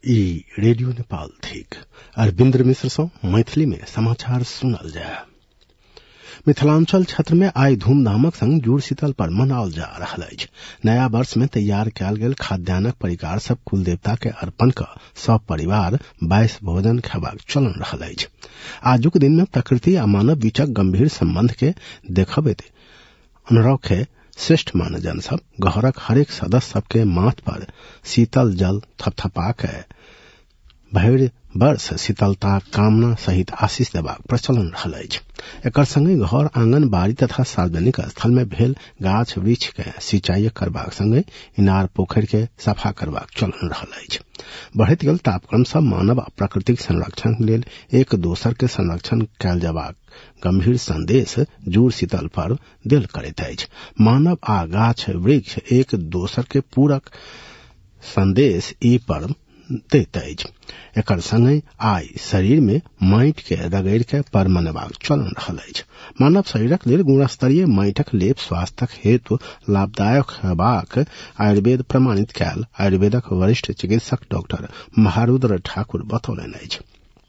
ई रेडियो नेपाल थिक अरविंद्र मिश्र सो मैथिली में समाचार सुनल जाय। मिथिलांचल क्षेत्र में आई धूमधामक संग जुड़ शीतल पर्व मनाओल जा रहा है। नया वर्ष में तैयार कयल गेल खाद्यान्नक परिकार सब कुल देवता के अर्पण क सब परिवार 22 भोजन खेबाक चलन रहा है। आजुक दिन में प्रकृति आ मानव बीचक गंभीर संबंध के देखबैत अनुरखे श्रेष्ठ मानजन सब घरक हरेक सदस्य सबके माथ पर शीतल जल थपथपा के भरि वर्ष शीतलता कामना सहित आशीष देबाक प्रचलन रहल अछि। एकर संगे घर आंगन बाड़ी तथा सार्वजनिक स्थल में भेल गाछ वृक्ष के सिंचाई करबाक संगे इनार पोखरि के सफा करबाक चलन रहल अछि। बढ़ैत गेल तापक्रम सब मानव आ प्रकृतिक संरक्षण लेल एक दोसर के संरक्षण कयल जयबाक गंभीर संदेश जुड़ शीतल पर्व देल करैत अछि। मानव आ गाछ वृक्ष एक दोसर के पूरक संदेश ई पर्व देत अछि। एकर संगे आई शरीर में माटि के रगड़ि के पर्व मनेबाक चलन रहल अछि। मानव शरीरक लेल गुणस्तरीय माटिक लेप स्वास्थ्यक हेतु लाभदायक हेबाक आयुर्वेद प्रमाणित कयल आयुर्वेदक वरिष्ठ चिकित्सक डॉक्टर महारुद्र ठाकुर बतौलनि अछि।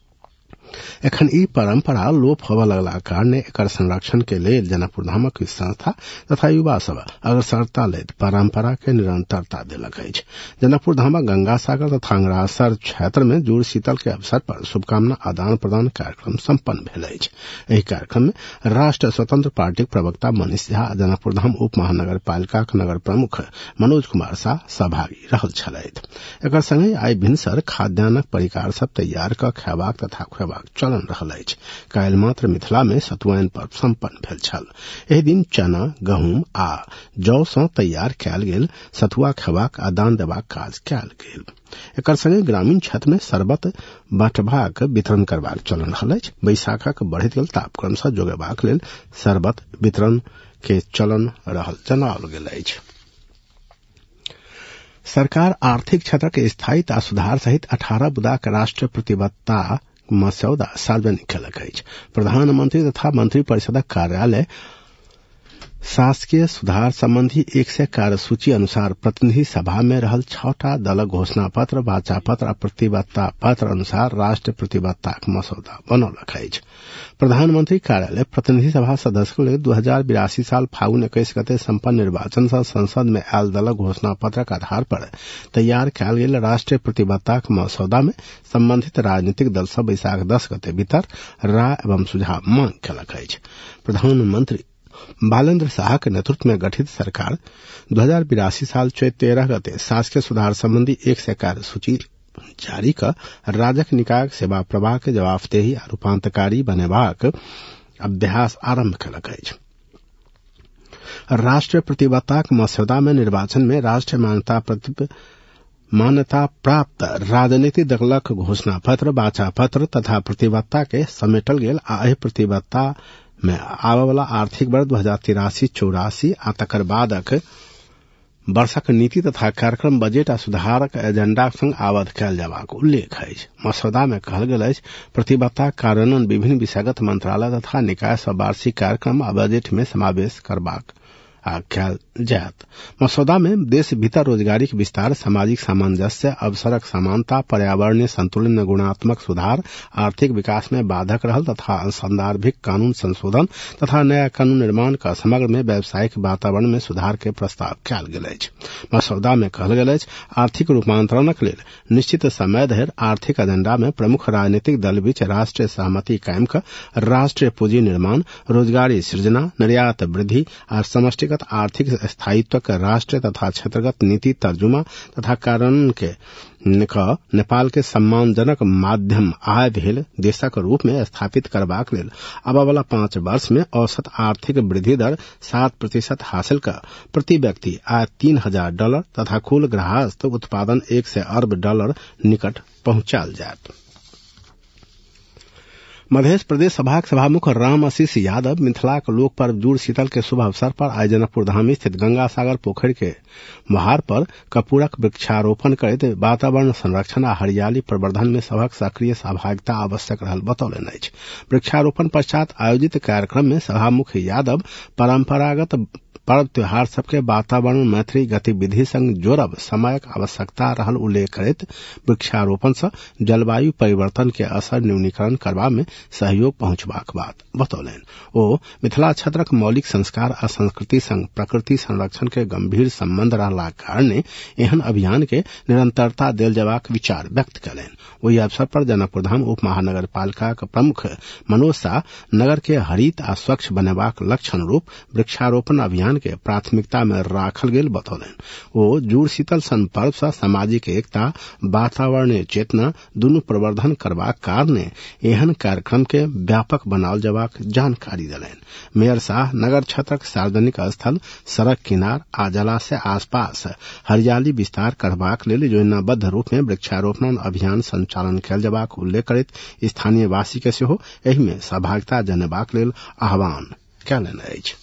एखन ई परंपरा लोप होबय लगला कारणे एकर संरक्षण के लेल जनकपुर धामक संस्था तथा युवा सब अग्रसरता लैत परंपरा के निरंतरता देलक अछि। जनकपुर धामक गंगासागर तथा अंगरासर क्षेत्र में जुड़ शीतल के अवसर पर शुभकामना आदान प्रदान कार्यक्रम संपन्न भेल अछि। एहि कार्यक्रम में राष्ट्र स्वतंत्र पार्टी प्रवक्ता मनीष झा आ जनकपुर धाम उप महानगर पालिका नगर प्रमुख मनोज कुमार शाह सहभागी रहल छलथि। एकर संगे आई भिनसर खाद्यान्नक परिकार सब तैयार क खेबाक तथा खुएबाक चलन रहल अछि। काल्हि मात्र मिथिला में सतुआइन पर्व संपन्न भेल छल। एहि दिन चना गहूम आ जौ सँ तैयार कयल गेल सतुआ खेबाक आ दान देबाक काज कयल गेल। एकर संगे ग्रामीण क्षेत्र में शरबत बांटबाक वितरण करबाक चलन रहल अछि। बैसाखक बढ़ैत गेल तापक्रम सँ जोगेबाक लेल शरबत वितरण के चलन रहल जनाओल गेल अछि। सरकार आर्थिक क्षेत्रक स्थायित्व आ सुधार सहित 18 बुदाक राष्ट्रीय प्रतिबद्धता मसौदा सार्वजनिक कयलक अछि। प्रधानमंत्री तथा मंत्री परिषदक कार्यालय शासकीय सुधार संबंधी 100 कार्यसूची अनुसार प्रतिनिधि सभा में रहल 6टा दलक घोषणा पत्र वाचा पत्र आ प्रतिबद्धता पत्र अनुसार राष्ट्रीय प्रतिबद्धताक मसौदा बनौलक अछि। प्रधानमंत्री कार्यालय प्रतिनिधि सभा सदस्य लेल 2082 साल फागुन 21 गते संपन्न निर्वाचन सँ संसद में आयल दलक घोषणा पत्रक आधार पर तैयार कयल गेल राष्ट्रीय प्रतिबद्धताक मसौदा में संबंधित राजनीतिक दल सब बैसाख 10 गते भीतर राय एवं सुझाव मांग कयलक अछि। प्रधानमंत्री बालेन्द्र शाह के नेतृत्व में गठित सरकार 2082 साल चैत 13 गते शासकीय सुधार संबंधी 100 कार्यसूची जारी क राजक निकाय सेवा प्रवाह के जवाबदेही आ रूपांतरकारी बनेबाक अभ्यास आरंभ कयलक अछि। राष्ट्रीय प्रतिबद्धताक मसौदा में निर्वाचन में राष्ट्रीय मान्यता प्राप्त राजनीतिक दलक घोषणा पत्र वाचा पत्र तथा प्रतिबद्धता के समेटल गेल आ एहि प्रतिबद्धता में आबय वाला आर्थिक वर्ष 2083-84 आ तकर बादक वर्षक नीति तथा कार्यक्रम बजट आ सुधारक एजेंडाक संग आबद्ध कयल जयबाक उल्लेख अछि। मसौदा में कहल गेल अछि प्रतिबद्धताक कार्यान्वयन विभिन्न विषयगत मंत्रालय तथा निकाय सँ वार्षिक कार्यक्रम आ बजट में समावेश करबाक कयल जायत। मसौदा में देश भीतर रोजगारी के विस्तार, सामाजिक सामंजस्य, अवसरक समानता, पर्यावरणीय संतुलन, गुणात्मक सुधार, आर्थिक विकास में बाधक रहल तथा संदर्भिक कानून संशोधन तथा नया कानून निर्माण का समग्र में व्यावसायिक वातावरण में सुधार के प्रस्ताव कयल गेल अछि। मसौदा में कहल गेल अछि आर्थिक रूपांतरणक लेल निश्चित समय धरि आर्थिक एजेंडा में प्रमुख राजनीतिक दल बीच राष्ट्रीय सहमति कायम क राष्ट्रीय पूंजी निर्माण, रोजगारी सृजना, निर्यात वृद्धि आ समष्टि आर्थिक स्थायित्व के राष्ट्रीय तथा क्षेत्रगत नीति तर्जुमा तथा कार्यान्वयन के नेपाल के सम्मानजनक माध्यम आय भेल देशक रूप में स्थापित करबाक लेल आबय वाला 5 वर्ष में औसत आर्थिक वृद्धि दर 7% हासिल कर प्रति व्यक्ति आय $3000 तथा कुल गृहस्थ उत्पादन $100 अरब निकट पहुंचायल जायत। मध्य प्रदेश सभाक सभामुख राम आशीष यादव मिथिलाक लोक पर्व जुड़ शीतल के शुभ अवसर पर आई जनकपुर धाम स्थित गंगासागर पोखरि के बहार पर कपूरक वृक्षारोपण करैत वातावरण संरक्षण आ हरियाली प्रवर्धन में सभक सक्रिय सहभागिता आवश्यक रहल बतौलनि अछि। वृक्षारोपण पश्चात आयोजित कार्यक्रम में सभामुख यादव परंपरागत पर्व त्योहार सबके वातावरण मैत्री गतिविधि संग जोड़ब समयक आवश्यकता रहल उल्लेख करैत वृक्षारोपण सँ जलवायु परिवर्तन के असर न्यूनीकरण करबा में सहयोग पहुंचबाक बात बतौलनि। ओ मिथिला क्षेत्रक मौलिक संस्कार आ संस्कृति संग प्रकृति संरक्षण के गंभीर संबंध रहलाक कारणे एहन अभियान के निरंतरता देल जयबाक विचार व्यक्त कयलनि। ओहि अवसर पर जनकपुर धाम उप महानगरपालिका प्रमुख मनोज शाह नगर के हरित आ स्वच्छ बनेबाक लक्ष्य अनुरूप वृक्षारोपण अभियान के प्राथमिकता में राखल गेल बतौलनि। ओ जुड़ शीतल सन पर्व सँ सामाजिक एकता वातावरणीय चेतना दुनू प्रवर्धन करबाक कारणे एहन कार्यक्रम के व्यापक बनाओल जयबाक जानकारी देलनि। मेयर शाह नगर क्षेत्रक सार्वजनिक स्थल सड़क किनार आ जलाशय आसपास हरियाली विस्तार करबाक लेल योजनाबद्ध रूप में वृक्षारोपण अभियान संचालन कयल जयबाक उल्लेख करैत स्थानीय वासी के सेहो एहि में सहभागिता जनेबाक लेल आह्वान कयलनि अछि।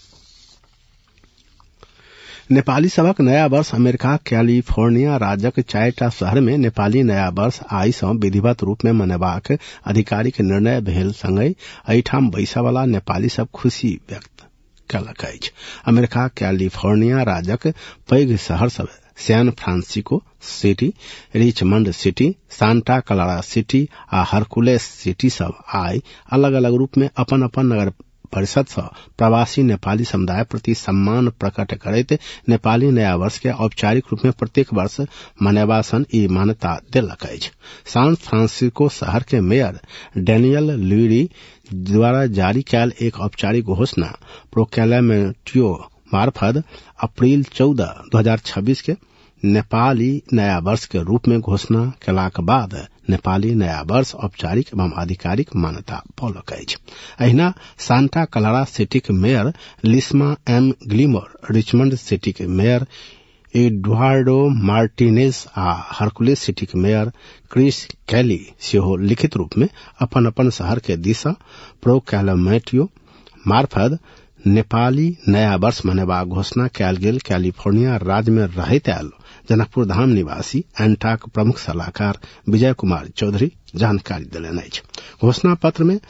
नेपाली सबक नया वर्ष अमेरिका कैलिफोर्निया राज्यक 4टा शहर में नेपाली नया वर्ष आइ सँ विधिवत रूप में मनेबाक आधिकारिक निर्णय भेल संगहि एहिठाम बैसय वाला नेपाली सब खुशी व्यक्त कयलक अछि। अमेरिका कैलिफोर्निया राज्यक पैघ शहर सब San Francisco city, Richmond city, Santa Clara city आ हरकुलेस सिटी सब आइ अलग अलग रूप में अपन अपन नगर परिषद सँ प्रवासी नेपाली समुदाय प्रति सम्मान प्रकट करैत नेपाली नया वर्ष के औपचारिक रूप में प्रत्येक वर्ष मनेबा सन ई मान्यता देलक अछि। सैन फ्रांसिस्को शहर के मेयर डेनियल लुइरी द्वारा जारी कयल एक औपचारिक घोषणा प्रोक्लेमेटियो मार्फत अप्रैल 14, 2026 के नेपाली नया वर्ष के रूप में घोषणा केलाक बाद नेपाली नया वर्ष औपचारिक एवं आधिकारिक मान्यता पौलक अछि। अहिना सांता क्लारा सिटी के mayor Lisa M Gillmor, Richmond city के मेयर एडुआर्डो मार्टिनेज आ हरकुलेस सिटी के मेयर क्रिस कैली सेहो लिखित रूप में अपन अपन शहर के दिशा प्रोक्लेमेटियो मार्फत नेपाली नया वर्ष मनेबाक घोषणा कयल गेल। कैलिफोर्निया राज्य में रहैत आयल जनकपुर धाम निवासी एंटाक प्रमुख सलाहकार विजय कुमार चौधरी जानकारी देलनि अछि। घोषणा पत्र में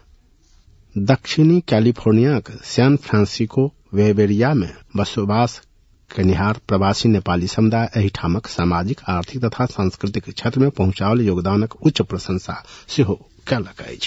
दक्षिणी कैलिफोर्नियाक सैन फ्रांसिस्को वेबेरिया में बसोबास कनिहार प्रवासी नेपाली समुदाय एहिठामक सामाजिक आर्थिक तथा सांस्कृतिक क्षेत्र में पहुंचाओल योगदानक उच्च प्रशंसा सेहो कयलक अछि।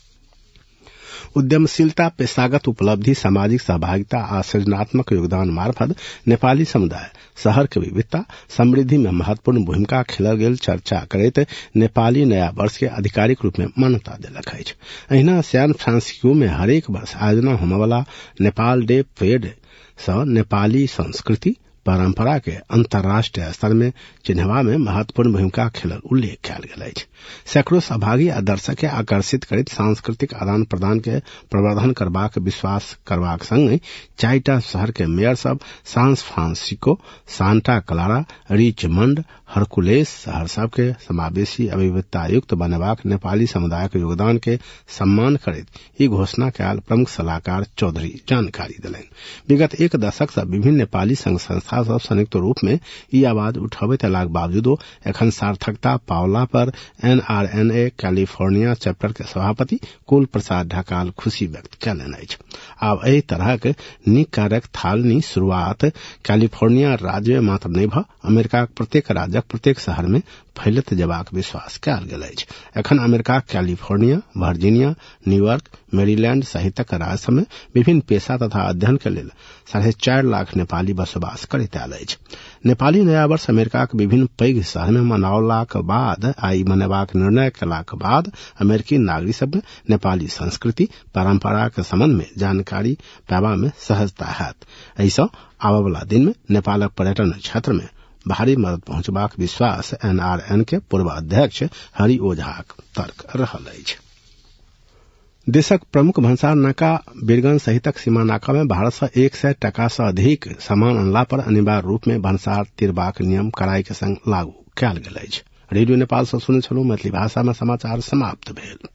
उद्यमशीलता, पेशागत उपलब्धि, सामाजिक सहभागिता आ सृजनात्मक योगदान मार्फत नेपाली समुदाय शहर के विविधता समृद्धि में महत्वपूर्ण भूमिका खेलल गेल चर्चा करैत नेपाली नया वर्ष के आधिकारिक रूप में मान्यता देलक अछि। अहिना सैन फ्रांसिस्को में हरेक वर्ष आयोजना होने वाला नेपाल डे परेड सँ नेपाली संस्कृति परंपरा के अंतर्राष्ट्रीय स्तर में चिन्हवा में महत्वपूर्ण भूमिका खेलल उल्लेख कयल गेल अछि। सैकड़ों सहभागी आ दर्शक के आकर्षित करैत सांस्कृतिक आदान प्रदान के प्रवर्धन करबाक विश्वास करबाक संग 4टा शहर के मेयर सब San Francisco, Santa Clara, Richmond, Hercules शहर सब के समावेशी विविधता युक्त बनेबाक नेपाली समुदाय के योगदान के सम्मान करैत ई घोषणा कयल प्रमुख सलाहकार चौधरी जानकारी देलनि। विगत एक दशक से विभिन्न नेपाली संघ संस्था सब संयुक्त रूप में ई आवाज उठाबैत अयलाक बावजूदो एखन सार्थकता पावला पर एनआरएनए कैलिफोर्निया चैप्टर के सभापति कुल प्रसाद ढकाल खुशी व्यक्त कयलनि अछि। आब एहि तरहक नीक कार्यक थालनी शुरुआत कैलिफोर्निया राज्य में मात्र नहि भऽ अमेरिकाक प्रत्येक राज्यक प्रत्येक शहर में फैलत जेबाक विश्वास कयल गेल अछि। एखन America California, Virginia, New York, Maryland सहितक राज्य सब में विभिन्न पेशा तथा अध्ययन के लेल 4.5 लाख नेपाली बसोबास करैत आयल अछि। नेपाली नया वर्ष अमेरिकाक विभिन्न पैघ शहर में मनाओलाक बाद आइ मनेबाक निर्णय केलाक बाद अमेरिकी नागरिक सब में नेपाली संस्कृति परंपरा के संबंध में जानकारी पाबा में सहजता हैत। एहि सँ आबय वाला दिन में नेपालक पर्यटन क्षेत्र में भारी मदद पहुंचबाक विश्वास एनआरएन के पूर्व अध्यक्ष हरि ओझाक तर्क रहल अछि। देशक प्रमुख भंसार नाका बीरगंज सहितक सीमा नाका में भारत सँ 100 टका सँ अधिक सामान अनला पर अनिवार्य रूप में भंसार तिरबाक नियम कड़ाई के संग लागू कयल गेल अछि। रेडियो नेपाल सँ सुनैत छलहुँ। मैथिली भाषा में समाचार समाप्त भेल।